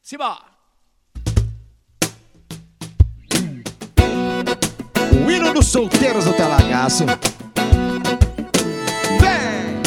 Simbora! O hino dos solteiros do Telagaço. Vem!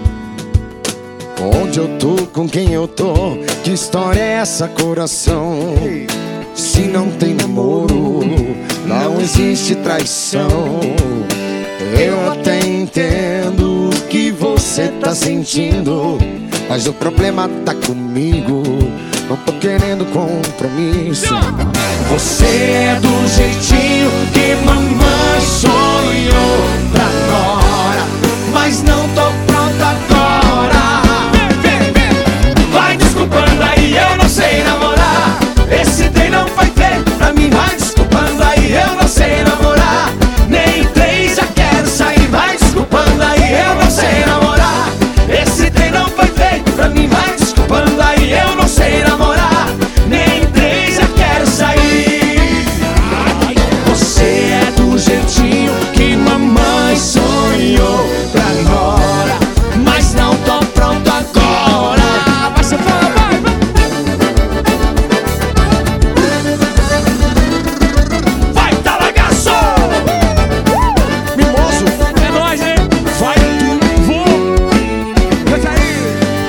Onde eu tô, com quem eu tô, que história é essa, coração? Se não tem namoro, não existe traição. Eu até entendo o que você tá sentindo, mas o problema tá comigo. Não tô querendo compromisso. Você é do jeitinho que mamãe sonhou pra nora, mas não tô pronta agora. Vai desculpando aí, eu não sei namorar. Esse trem não foi feito pra mim. Vai desculpando aí, eu não sei namorar. Nem três já quero sair. Vai desculpando aí, eu não sei namorar. Esse trem não foi feito pra mim. Vai desculpando aí, eu não sei namorar. Nem três já quero sair. Você é do jeitinho que mamãe sonhou pra nora, mas não tô pronto agora. Vai ser fala, vai, vai. Vai, Talagaço! Mimoso! É nóis, hein? Vai, tu, vou! Canta aí!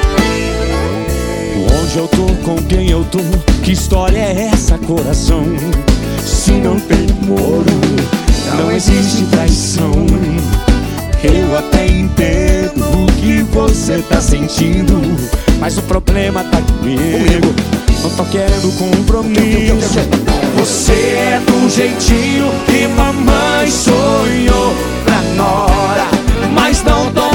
Onde eu tô, com quem eu tô, que história é essa, coração? Se não tem namoro, não existe traição. Eu até entendo o que você tá sentindo, mas o problema tá comigo. Não tô querendo compromisso. Você é do jeitinho que mamãe sonhou pra nora, mas não tô